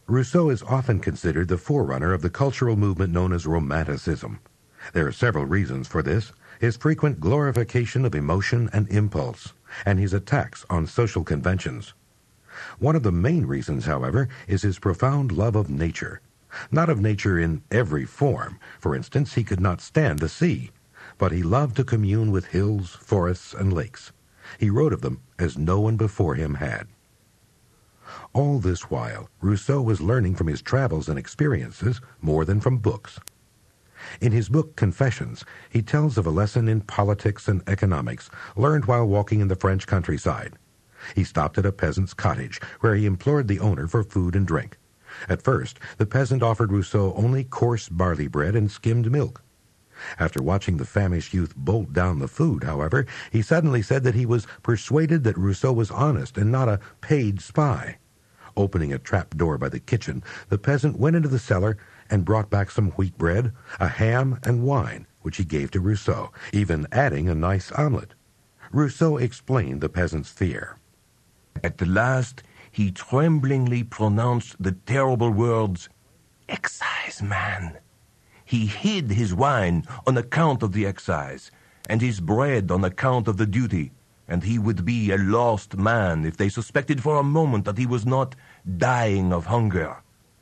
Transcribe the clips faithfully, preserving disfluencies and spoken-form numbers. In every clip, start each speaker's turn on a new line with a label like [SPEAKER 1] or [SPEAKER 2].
[SPEAKER 1] Rousseau is often considered the forerunner of the cultural movement known as Romanticism. There are several reasons for this: his frequent glorification of emotion and impulse, and his attacks on social conventions. One of the main reasons, however, is his profound love of nature. Not of nature in every form. For instance, he could not stand the sea, but he loved to commune with hills, forests, and lakes. He wrote of them as no one before him had. All this while, Rousseau was learning from his travels and experiences more than from books. In his book Confessions, he tells of a lesson in politics and economics learned while walking in the French countryside. He stopped at a peasant's cottage, where he implored the owner for food and drink. At first, the peasant offered Rousseau only coarse barley bread and skimmed milk. After watching the famished youth bolt down the food, however, he suddenly said that he was persuaded that Rousseau was honest and not a paid spy. Opening a trap door by the kitchen, the peasant went into the cellar and brought back some wheat bread, a ham, and wine, which he gave to Rousseau, even adding a nice omelet. Rousseau explained the peasant's fear.
[SPEAKER 2] At last, he tremblingly pronounced the terrible words, "Exciseman." He hid his wine on account of the excise, and his bread on account of the duty, and he would be a lost man if they suspected for a moment that he was not dying of hunger.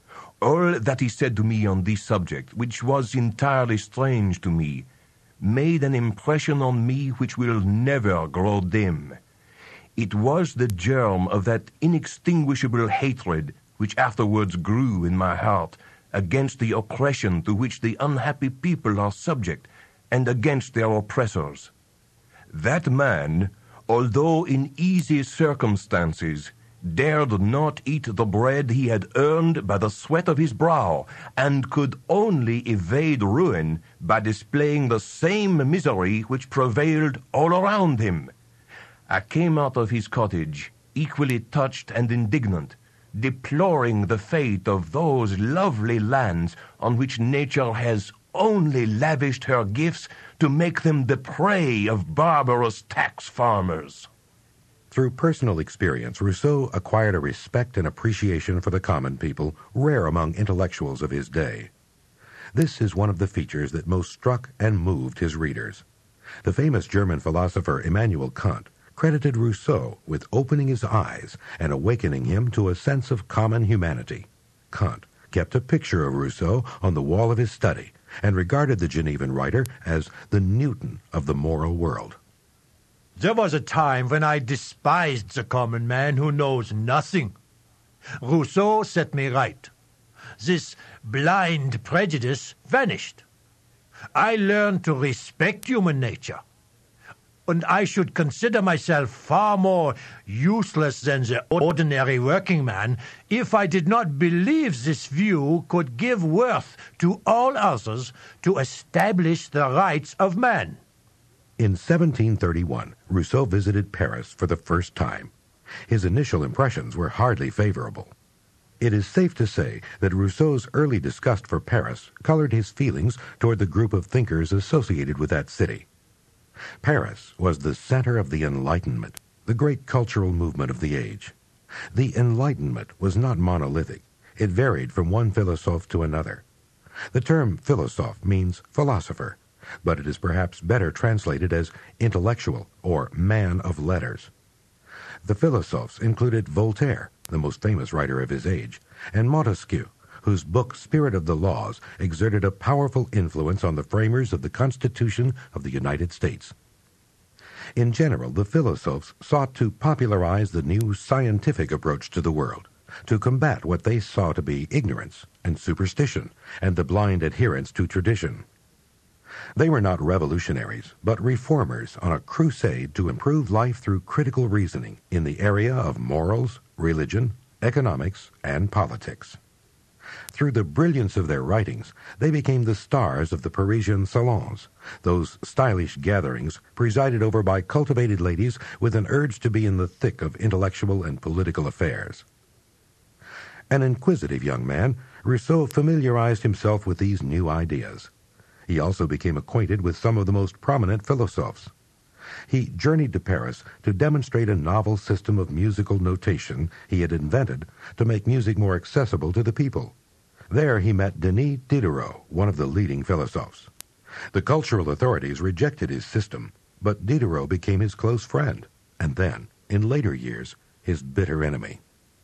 [SPEAKER 2] All that he said to me on this subject, which was entirely strange to me, made an impression on me which will never grow dim. It was the germ of that inextinguishable hatred which afterwards grew in my heart against the oppression to which the unhappy people are subject, and against their oppressors. That man, although in easy circumstances, dared not eat the bread he had earned by the sweat of his brow, and could only evade ruin by displaying the same misery which prevailed all around him. I came out of his cottage, equally touched and indignant, deploring the fate of those lovely lands on which nature has only lavished her gifts to make them the prey of barbarous tax farmers.
[SPEAKER 1] Through personal experience, Rousseau acquired a respect and appreciation for the common people rare among intellectuals of his day. This is one of the features that most struck and moved his readers. The famous German philosopher Immanuel Kant credited Rousseau with opening his eyes and awakening him to a sense of common humanity. Kant kept a picture of Rousseau on the wall of his study and regarded the Genevan writer as the Newton of the moral world.
[SPEAKER 3] There was a time when I despised the common man who knows nothing. Rousseau set me right. This blind prejudice vanished. I learned to respect human nature. And I should consider myself far more useless than the ordinary working man if I did not believe this view could give worth to all others to establish the rights of man.
[SPEAKER 1] In seventeen thirty-one, Rousseau visited Paris for the first time. His initial impressions were hardly favorable. It is safe to say that Rousseau's early disgust for Paris colored his feelings toward the group of thinkers associated with that city. Paris was the center of the Enlightenment, the great cultural movement of the age. The Enlightenment was not monolithic. It varied from one philosophe to another. The term philosophe means philosopher, but it is perhaps better translated as intellectual or man of letters. The philosophes included Voltaire, the most famous writer of his age, and Montesquieu, whose book Spirit of the Laws exerted a powerful influence on the framers of the Constitution of the United States. In general, the philosophes sought to popularize the new scientific approach to the world, to combat what they saw to be ignorance and superstition and the blind adherence to tradition. They were not revolutionaries, but reformers on a crusade to improve life through critical reasoning in the area of morals, religion, economics, and politics. Through the brilliance of their writings, they became the stars of the Parisian salons, those stylish gatherings presided over by cultivated ladies with an urge to be in the thick of intellectual and political affairs. An inquisitive young man, Rousseau familiarized himself with these new ideas. He also became acquainted with some of the most prominent philosophes. He journeyed to Paris to demonstrate a novel system of musical notation he had invented to make music more accessible to the people. There he met Denis Diderot, one of the leading philosophes. The cultural authorities rejected his system, but Diderot became his close friend, and then, in later years, his bitter enemy.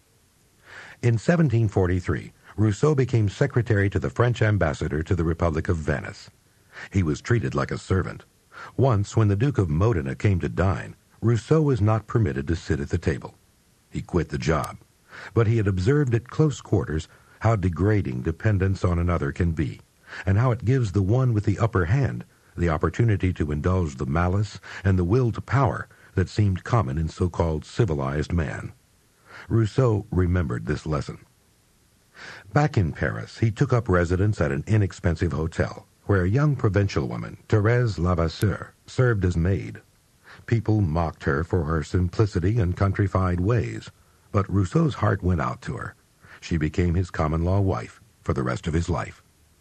[SPEAKER 1] In seventeen forty-three, Rousseau became secretary to the French ambassador to the Republic of Venice. He was treated like a servant. Once, when the Duke of Modena came to dine, Rousseau was not permitted to sit at the table. He quit the job, but he had observed at close quarters how degrading dependence on another can be, and how it gives the one with the upper hand the opportunity to indulge the malice and the will to power that seemed common in so-called civilized man. Rousseau remembered this lesson. Back in Paris, he took up residence at an inexpensive hotel, where a young provincial woman, Thérèse Levasseur, served as maid. People mocked her for her simplicity and countrified ways, but Rousseau's heart went out to her. She became his common-law wife for the rest of his life.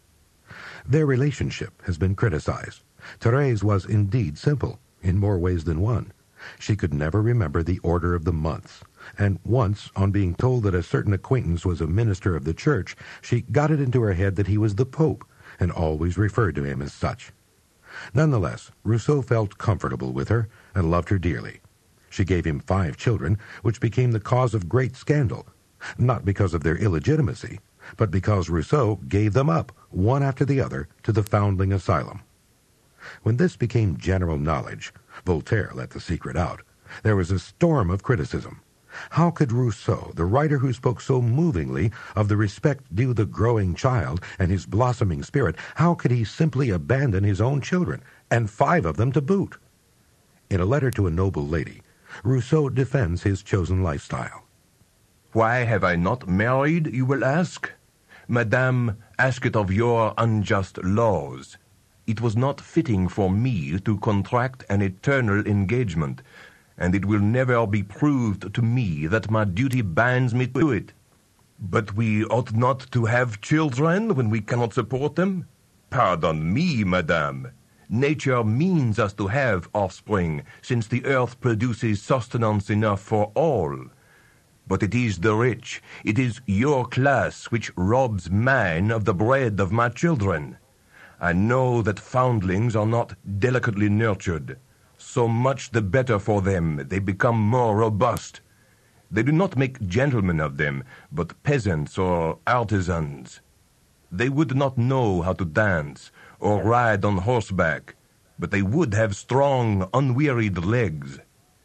[SPEAKER 1] Their relationship has been criticized. Thérèse was indeed simple, in more ways than one. She could never remember the order of the months, and once, on being told that a certain acquaintance was a minister of the church, she got it into her head that he was the Pope, and always referred to him as such. Nonetheless, Rousseau felt comfortable with her and loved her dearly. She gave him five children, which became the cause of great scandal, not because of their illegitimacy, but because Rousseau gave them up, one after the other, to the foundling asylum. When this became general knowledge, Voltaire let the secret out. There was a storm of criticism. How could Rousseau, the writer who spoke so movingly of the respect due the growing child and his blossoming spirit, how could he simply abandon his own children, and five of them to boot? In a letter to a noble lady, Rousseau defends his chosen lifestyle.
[SPEAKER 2] Why have I not married, you will ask? Madame, ask it of your unjust laws. It was not fitting for me to contract an eternal engagement, and it will never be proved to me that my duty binds me to it. But we ought not to have children when we cannot support them? Pardon me, madame. Nature means us to have offspring, since the earth produces sustenance enough for all. But it is the rich, it is your class which robs mine of the bread of my children. I know that foundlings are not delicately nurtured. So much the better for them, they become more robust. They do not make gentlemen of them, but peasants or artisans. They would not know how to dance or ride on horseback, but they would have strong, unwearied legs.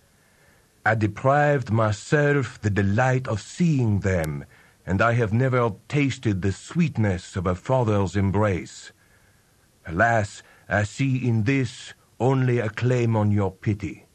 [SPEAKER 2] I deprived myself the delight of seeing them, and I have never tasted the sweetness of a father's embrace. Alas, I see in this only a claim on your pity.